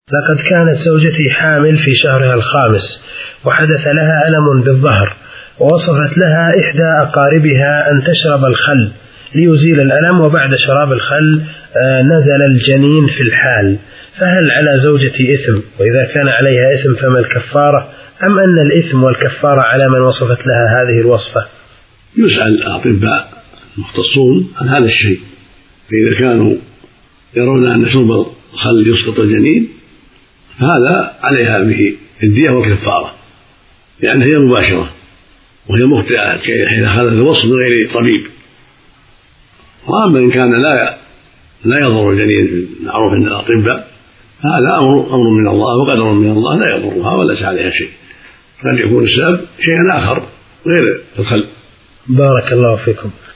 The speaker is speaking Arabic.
لقد كانت زوجتي حامل في شهرها الخامس وحدث لها ألم بالظهر، ووصفت لها إحدى أقاربها أن تشرب الخل ليزيل الألم، وبعد شراب الخل نزل الجنين في الحال، فهل على زوجتي إثم؟ وإذا كان عليها إثم فما الكفارة؟ أم أن الإثم والكفارة على من وصفت لها هذه الوصفة؟ يسأل الأطباء المختصون عن هذا الشيء، فإذا كانوا يرون أن شرب الخل يسقط الجنين فهذا عليها به الدية والكفارة، لأن هي مباشرة وهي مخطئة حين أخذت الوصف من غير طبيب. وأما إن كان لا يضر الجنين معروف عند الأطباء هذا أمر من الله وقدر من الله لا يضرها ولا ليس عليها شيء، قد يكون السبب شيئا آخر غير الخل. بارك الله فيكم.